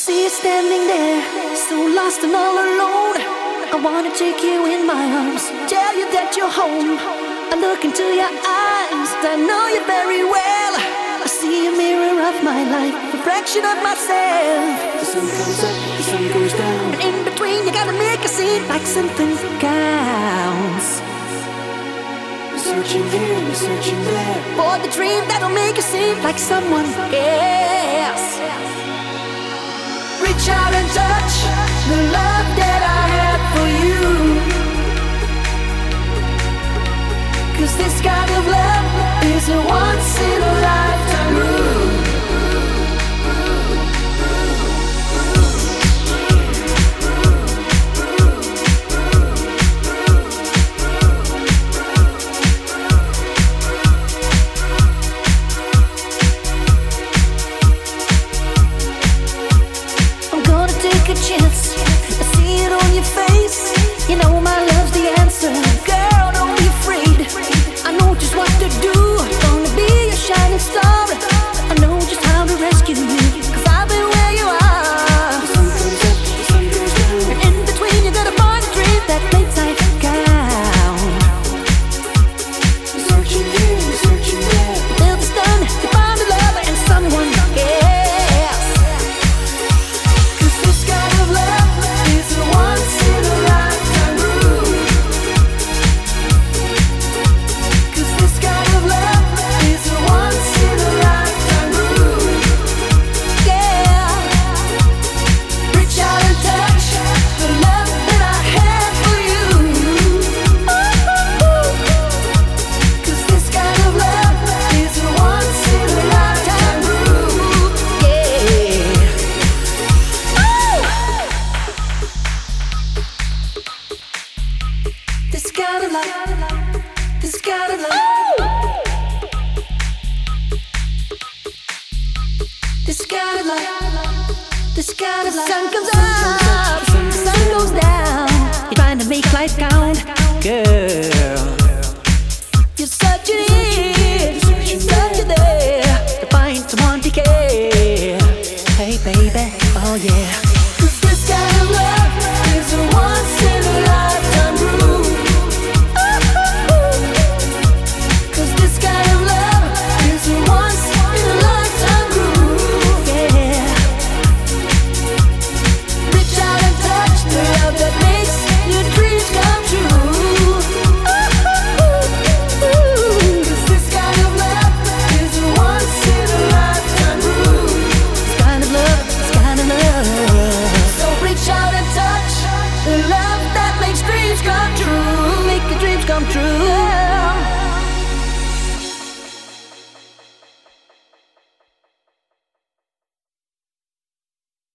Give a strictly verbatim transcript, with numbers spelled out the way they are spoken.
see you standing there, so lost and all alone. I wanna take you in my arms, tell you that you're home. I look into your eyes, I know you very well. I see a mirror of my life, reflection of myself. The sun comes up, the sun goes down, and in between you gotta make a scene like something counts. We're searching here, we're searching there, for the dream that'll make you seem like someone else. Reach out and touch the love that I have for you, 'cause this kind of love is a once in a lifetime rule. A chance, I see it on your face. You know my love's the answer. Girl, don't be afraid. I know just what to do. Gonna be your shining star. I know just how to rescue you, 'cause I've been where you are. the sun comes up, the sun goes down, And in between you gotta find a dream that makes life count. we're searching here, we're searching there, Till it's done, you find a lover and someone else. 'Cause this kind of love is a once in a lifetime rule. 'Cause this kind of love is a once in a lifetime rule. Yeah. Reach out and touch the love that I have for you. Ooh. 'Cause this kind of love is a once in a lifetime rule. Yeah. This kind of love, this kind of love, this kind of love, this kind of love. Sun comes up, sun goes down. You're trying to make life count, girl. You're searching in, searching there to find someone to care. Hey baby, oh yeah. 'Cause this kind of love is a once in a lifetime rule. Cause this kind of love is a once in a lifetime rule. Yeah. Reach out and touch the love that makes your dreams come true. Cause this kind of love is a once in a lifetime rule. This kind of love, this kind of love. So reach out and touch the love that makes dreams come true. Make your dreams come true.